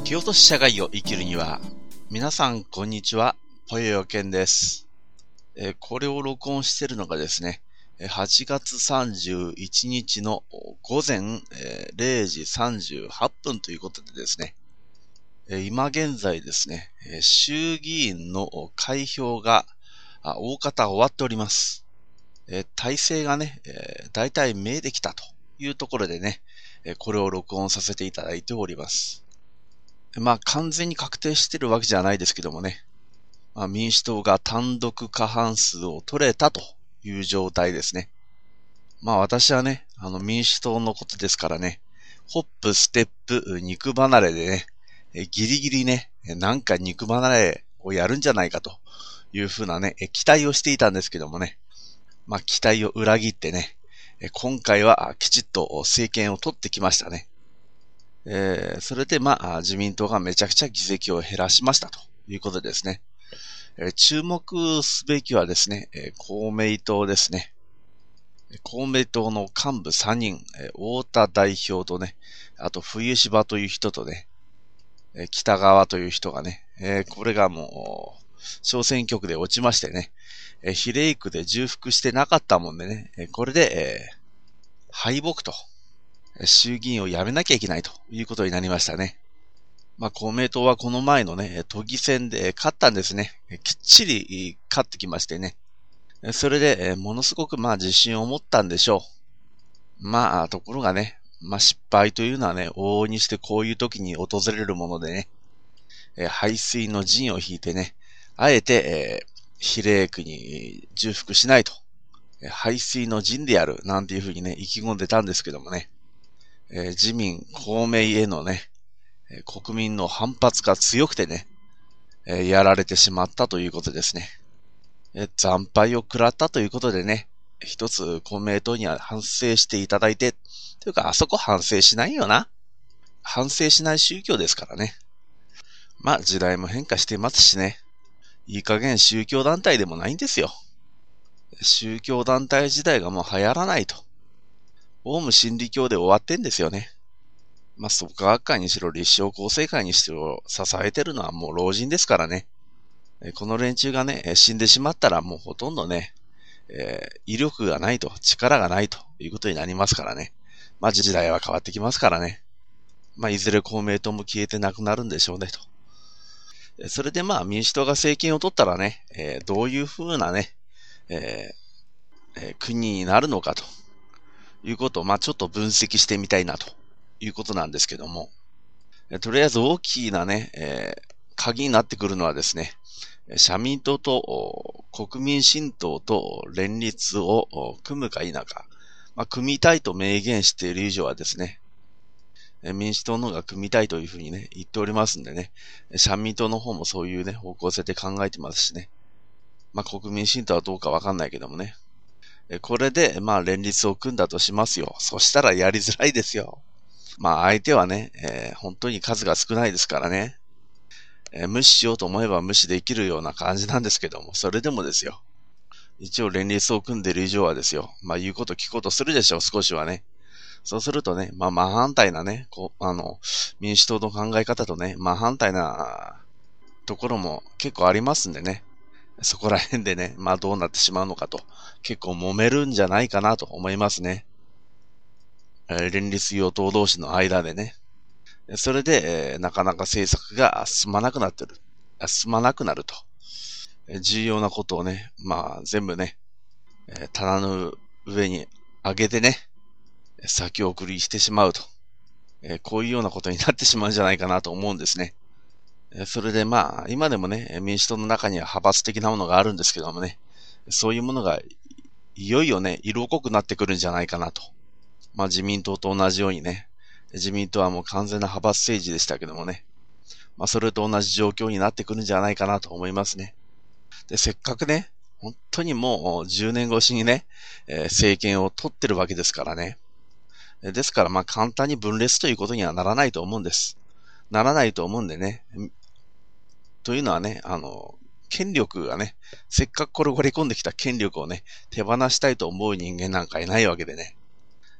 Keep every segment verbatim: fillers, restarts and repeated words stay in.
京都市社会を生きるには、皆さんこんにちは、ぽよよけんです。えー、これを録音しているのがですね、はちがつさんじゅういちにちの午前、えー、れいじさんじゅうはっぷんということでですね、えー、今現在ですね、衆議院の開票が大方終わっております。えー、体制がね、えー、大体見えてきたというところでね、これを録音させていただいております。まあ完全に確定してるわけじゃないですけどもね、まあ、民主党が単独過半数を取れたという状態ですね。まあ私はね、あの民主党のことですからね、ホップ、ステップ、肉離れでね、ギリギリね、なんか肉離れをやるんじゃないかというふうなね、期待をしていたんですけどもね、まあ期待を裏切ってね、今回はきちっと政権を取ってきましたね。えー、それでまあ自民党がめちゃくちゃ議席を減らしましたということですね。えー、注目すべきはですね、えー、公明党ですね。公明党の幹部さんにん、えー、太田代表とね、あと冬柴という人とね、えー、北川という人がね、えー、これがもう小選挙区で落ちましてね、えー、比例区で重複してなかったもんでね、えー、これで、えー、敗北と。衆議院を辞めなきゃいけないということになりましたね。まあ公明党はこの前のね、都議選で勝ったんですね。きっちり勝ってきましてね。それで、ものすごくまあ自信を持ったんでしょう。まあところがね、まあ失敗というのはね、往々にしてこういう時に訪れるものでね、背水の陣を引いてね、あえて、えー、比例区に重複しないと。背水の陣でやるなんていうふうにね、意気込んでたんですけどもね。えー、自民、公明へのね、えー、国民の反発が強くてね、えー、やられてしまったということですね。えー、惨敗を食らったということでね、一つ公明党には反省していただいて、というかあそこ反省しないよな。反省しない宗教ですからね。まあ時代も変化していますしね。いい加減宗教団体でもないんですよ。宗教団体自体がもう流行らないと。オウム真理教で終わってんですよね。まあ、創価学会にしろ、立正厚生会にしろ、支えてるのはもう老人ですからね。この連中がね、死んでしまったらもうほとんどね、えー、威力がないと、力がないということになりますからね。まあ、時代は変わってきますからね。まあ、いずれ公明党も消えてなくなるんでしょうねと。それでまあ、民主党が政権を取ったらね、えー、どういう風なね、えーえー、国になるのかということを、まあ、ちょっと分析してみたいなということなんですけども、とりあえず大きなね、えー、鍵になってくるのはですね、社民党と国民新党と連立を組むか否か、まあ、組みたいと明言している以上はですね、民主党の方が組みたいというふうにね、言っておりますんでね、社民党の方もそういうね、方向性で考えてますしね、まあ、国民新党はどうかわかんないけどもね、これでまあ連立を組んだとしますよ。そしたらやりづらいですよ。まあ相手はね、えー、本当に数が少ないですからね、えー、無視しようと思えば無視できるような感じなんですけども、それでもですよ。一応連立を組んでる以上はですよ。まあ言うこと聞くことするでしょう、少しはね。そうするとね、まあ真反対なね、こう、あの、民主党の考え方とね、真反対なところも結構ありますんでね。そこら辺でね、まあどうなってしまうのかと、結構揉めるんじゃないかなと思いますね。連立与党同士の間でね。それで、えー、なかなか政策が進まなくなってる。進まなくなると。えー、重要なことをね、まあ全部ね、えー、棚の上に上げてね、先送りしてしまうと。えー、こういうようなことになってしまうんじゃないかなと思うんですね。えー、それでまあ、今でもね、民主党の中には派閥的なものがあるんですけどもね、そういうものがいよいよね、色濃くなってくるんじゃないかなと。まあ自民党と同じようにね、自民党はもう完全な派閥政治でしたけどもね。まあそれと同じ状況になってくるんじゃないかなと思いますね。で、せっかくね、本当にもうじゅうねん越しにね、えー、政権を取ってるわけですからね。ですからまあ簡単に分裂ということにはならないと思うんです。ならないと思うんでね。というのはね、あの、権力がね、せっかくこれ掘り込んできた権力をね、手放したいと思う人間なんかいないわけでね。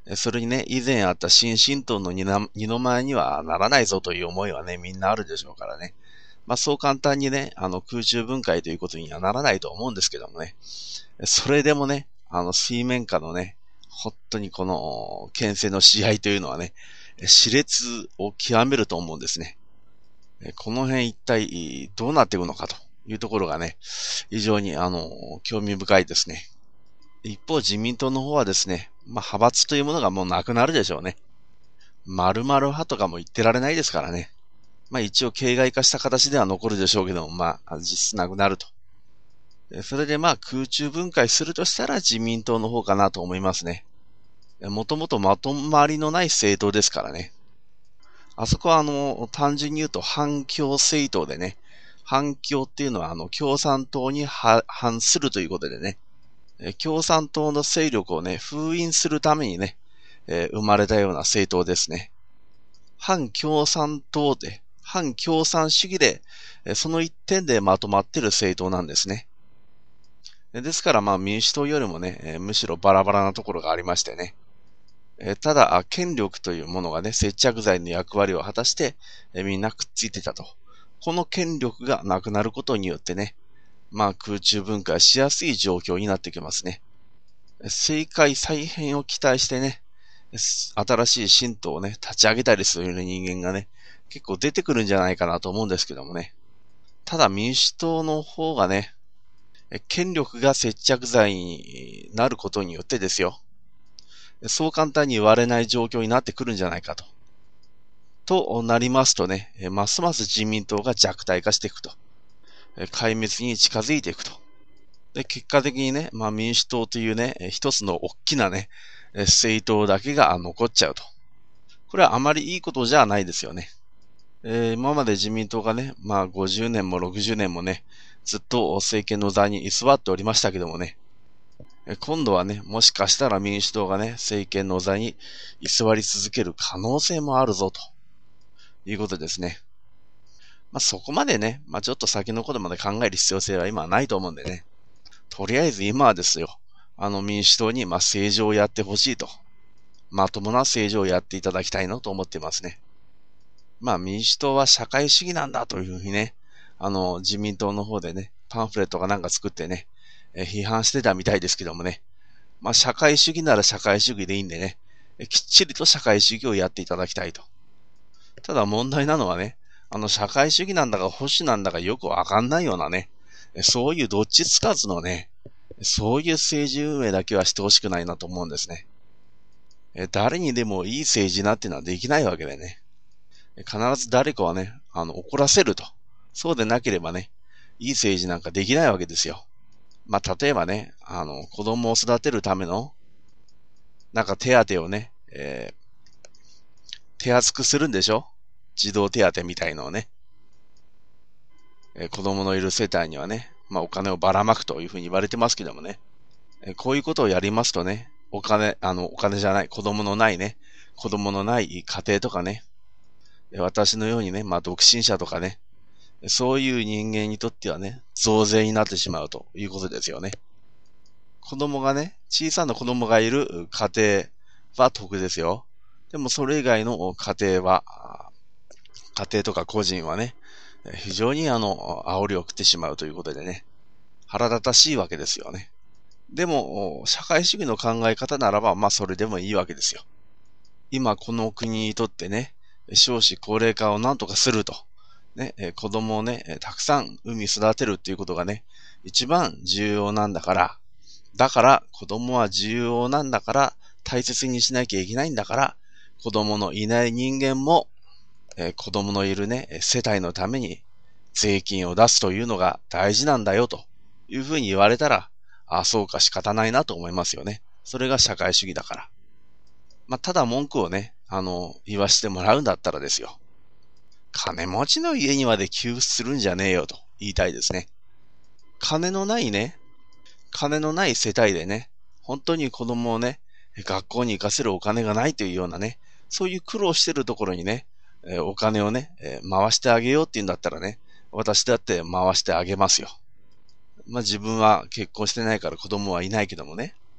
それにね、以前あった新神道の二の舞にはならないぞという思いはね、みんなあるでしょうからね。まあそう簡単にね、あの空中分解ということにはならないと思うんですけどもね。それでもね、あの水面下のね、本当にこの牽制の試合というのはね、熾烈を極めると思うんですね。この辺一体どうなっていくのかというところがね、非常にあの興味深いですね。一方自民党の方はですね、まあ派閥というものがもうなくなるでしょうね。〇〇派とかも言ってられないですからね。まあ一応形骸化した形では残るでしょうけども、まあ実質なくなると。それでまあ空中分解するとしたら自民党の方かなと思いますね。もともとまとまりのない政党ですからね。あそこはあの、単純に言うと反共政党でね、反共っていうのはあの、共産党に反するということでね、共産党の勢力をね、封印するためにね、えー、生まれたような政党ですね。反共産党で、反共産主義で、その一点でまとまっている政党なんですね。ですからまあ民主党よりもね、むしろバラバラなところがありましてね。ただ、権力というものがね、接着剤の役割を果たして、みんなくっついてたと。この権力がなくなることによってね、まあ空中分解しやすい状況になってきますね。政界再編を期待してね、新しい新党をね、立ち上げたりする人間がね、結構出てくるんじゃないかなと思うんですけどもね。ただ民主党の方がね、権力が接着剤になることによってですよ。そう簡単に割れない状況になってくるんじゃないかと。となりますとね、ますます自民党が弱体化していくと。壊滅に近づいていくと。で、結果的にね、まあ民主党というね、一つの大きなね、政党だけが残っちゃうと。これはあまりいいことじゃないですよね。えー、今まで自民党がね、まあごじゅうねんもろくじゅうねんもね、ずっと政権の座に居座っておりましたけどもね、今度はね、もしかしたら民主党がね、政権の座に居座り続ける可能性もあるぞということですね。まあそこまでね、まあちょっと先のことまで考える必要性は今はないと思うんでね。とりあえず今はですよ、あの民主党にまあ政治をやってほしいと。まともな政治をやっていただきたいなと思っていますね。まあ民主党は社会主義なんだというふうにね、あの自民党の方でね、パンフレットかなんか作ってね、え批判してたみたいですけどもね。まあ社会主義なら社会主義でいいんでね、きっちりと社会主義をやっていただきたいと。ただ問題なのはね、あの社会主義なんだか保守なんだかよくわかんないようなね、そういうどっちつかずのね、そういう政治運営だけはしてほしくないなと思うんですね。誰にでもいい政治なっていうのはできないわけでね。必ず誰かはね、あの、怒らせると。そうでなければね、いい政治なんかできないわけですよ。まあ、例えばね、あの、子供を育てるための、なんか手当をね、えー、手厚くするんでしょ？児童手当みたいのをね。えー、子供のいる世帯にはね、まあ、お金をばらまくというふうに言われてますけどもね。えー、こういうことをやりますとね、お金、あの、お金じゃない、子供のないね、子供のない家庭とかね、私のようにね、まあ、独身者とかね、そういう人間にとってはね、増税になってしまうということですよね。子供がね、小さな子供がいる家庭は得ですよ。でもそれ以外の家庭は、家庭とか個人はね、非常にあの、煽りを食ってしまうということでね、腹立たしいわけですよね。でも、社会主義の考え方ならば、まあそれでもいいわけですよ。今この国にとってね、少子高齢化をなんとかすると。ね、子供をね、たくさん産み育てるっていうことがね、一番重要なんだから、だから子供は重要なんだから、大切にしなきゃいけないんだから、子供のいない人間も、えー、子供のいるね、世帯のために税金を出すというのが大事なんだよというふうに言われたら、あ、そうか仕方ないなと思いますよね。それが社会主義だから。まあ、ただ文句をね、あの、言わしてもらうんだったらですよ。金持ちの家にまで給付するんじゃねえよと言いたいですね。金のないね、金のない世帯でね、本当に子供をね、学校に行かせるお金がないというようなね、そういう苦労してるところにね、お金をね、回してあげようって言うんだったらね、私だって回してあげますよ。まあ自分は結婚してないから子供はいないけどもね、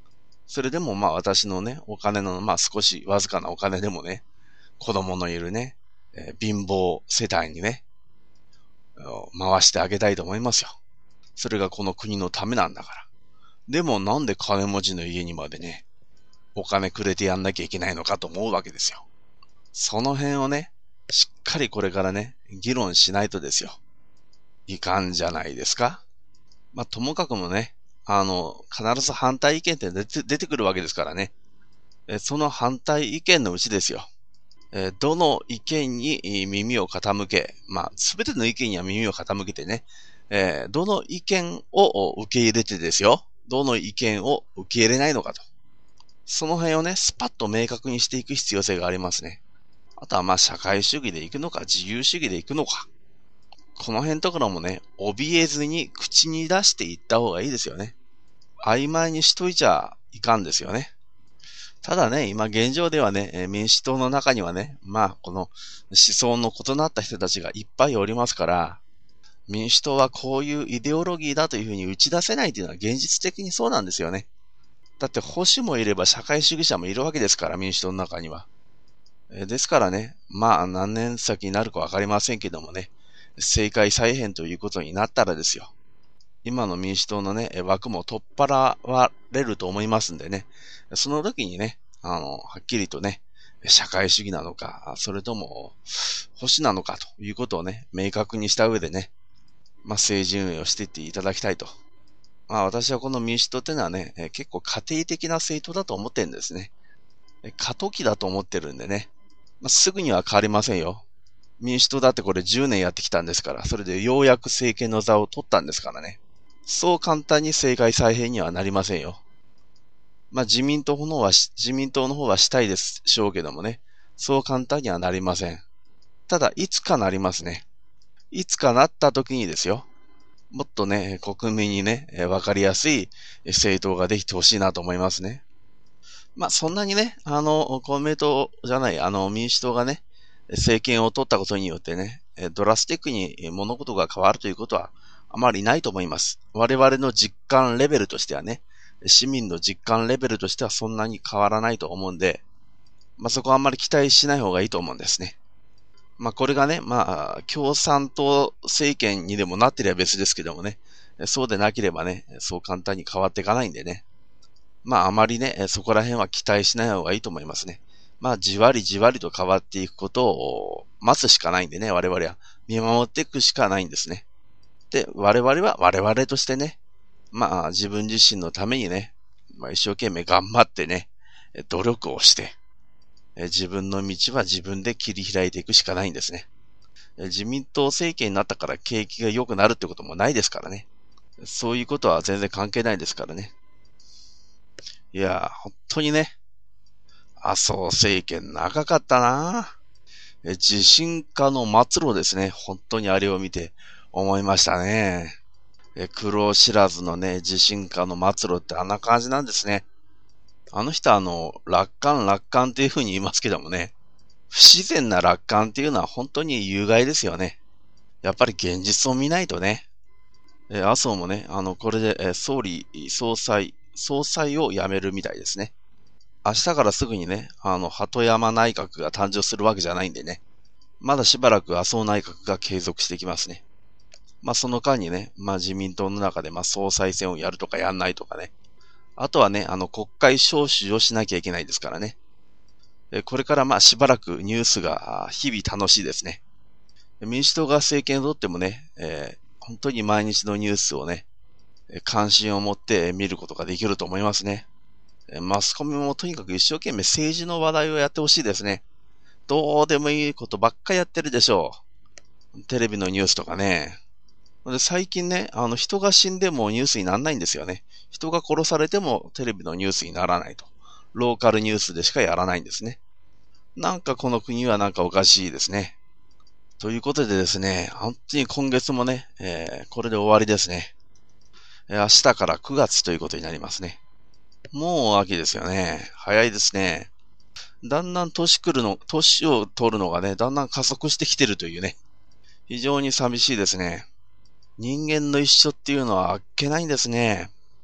それでもまあ私のね、お金のまあ少しわずかなお金でもね、子供のいるね、えー貧乏世帯にね、回してあげたいと思いますよ。それがこの国のためなんだから。でもなんで金持ちの家にまでね、お金くれてやんなきゃいけないのかと思うわけですよ。その辺をね、しっかりこれからね、議論しないとですよ。いかんじゃないですか。まあ、ともかくもね、あの、必ず反対意見って出て、出てくるわけですからね。えその反対意見のうちですよ。えどの意見に耳を傾け、まあ、すべての意見には耳を傾けてね、えーどの意見を受け入れてですよ。どの意見を受け入れないのかと。その辺をね、スパッと明確にしていく必要性がありますね。あとはまあ、社会主義で行くのか、自由主義で行くのか。この辺のところもね、怯えずに口に出していった方がいいですよね。曖昧にしといちゃいかんですよね。ただね、今現状ではね、民主党の中にはね、まあ、この思想の異なった人たちがいっぱいおりますから、民主党はこういうイデオロギーだというふうに打ち出せないというのは現実的にそうなんですよね。だって保守もいれば社会主義者もいるわけですから、民主党の中には。ですからね、まあ何年先になるかわかりませんけどもね、政界再編ということになったらですよ。今の民主党のね、枠も取っ払われると思いますんでね、その時にね、あの、はっきりとね、社会主義なのか、それとも保守なのかということをね、明確にした上でね、まあ政治運営をしていっていただきたいと。まあ私はこの民主党っていうのはね、結構家庭的な政党だと思ってるんですね。過渡期だと思ってるんでね、まあ、すぐには変わりませんよ。民主党だってこれじゅうねんやってきたんですから、それでようやく政権の座を取ったんですからね。そう簡単に政界再編にはなりませんよ。まあ自民党の方は、自民党の方はしたいでしょうけどもね、そう簡単にはなりません。ただ、いつかなりますね。いつかなった時にですよ。もっとね、国民にね、わかりやすい政党ができてほしいなと思いますね。まあそんなにね、あの、公明党じゃない、あの民主党がね、政権を取ったことによってね、ドラスティックに物事が変わるということはあまりないと思います。我々の実感レベルとしてはね、市民の実感レベルとしてはそんなに変わらないと思うんで、まあそこはあんまり期待しない方がいいと思うんですね。まあこれがね、まあ共産党政権にでもなっていれば別ですけどもね、そうでなければね、そう簡単に変わっていかないんでね。まああまりね、そこら辺は期待しない方がいいと思いますね。まあじわりじわりと変わっていくことを待つしかないんでね、我々は見守っていくしかないんですね。で、我々は我々としてね、まあ自分自身のためにね、まあ、一生懸命頑張ってね、努力をして、自分の道は自分で切り開いていくしかないんですね。自民党政権になったから景気が良くなるってこともないですからね。そういうことは全然関係ないですからね。いやー、本当にね、麻生政権長かったなぁ。地震化の末路ですね。本当にあれを見て思いましたね。苦労知らずのね、地震化の末路ってあんな感じなんですね。あの人はあの、楽観楽観っていう風に言いますけどもね、不自然な楽観っていうのは本当に有害ですよね。やっぱり現実を見ないとね。え麻生もね、あの、これで、え総理、総裁、総裁を辞めるみたいですね。明日からすぐにね、あの、鳩山内閣が誕生するわけじゃないんでね。まだしばらく麻生内閣が継続していきますね。まあその間にね、まあ自民党の中でまあ総裁選をやるとかやんないとかね。あとはね、あの国会召集をしなきゃいけないですからね。これからまあしばらくニュースが日々楽しいですね。民主党が政権を取ってもね、えー、本当に毎日のニュースをね、関心を持って見ることができると思いますね。マスコミもとにかく一生懸命政治の話題をやってほしいですね。どうでもいいことばっかりやってるでしょう。テレビのニュースとかね。で最近ね、あの人が死んでもニュースにならないんですよね。人が殺されてもテレビのニュースにならないと。ローカルニュースでしかやらないんですね。なんかこの国はなんかおかしいですね。ということでですね、本当に今月もね、えー、これで終わりですね。明日からくがつということになりますね。もう秋ですよね。早いですね。だんだん年来るの、年を取るのがね、だんだん加速してきてるというね。非常に寂しいですね。人間の一生っていうのはあっけないんですね。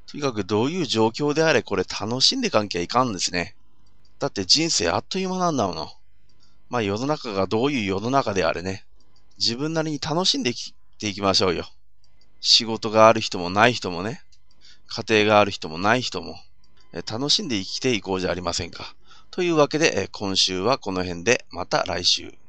とにかくどういう状況であれこれ楽しんでいかんきゃいかんですね。だって人生あっという間なんだもの。まあ世の中がどういう世の中であれね。自分なりに楽しんで生きていきましょうよ。仕事がある人もない人もね。家庭がある人もない人も。楽しんで生きていこうじゃありませんか。というわけで今週はこの辺でまた来週。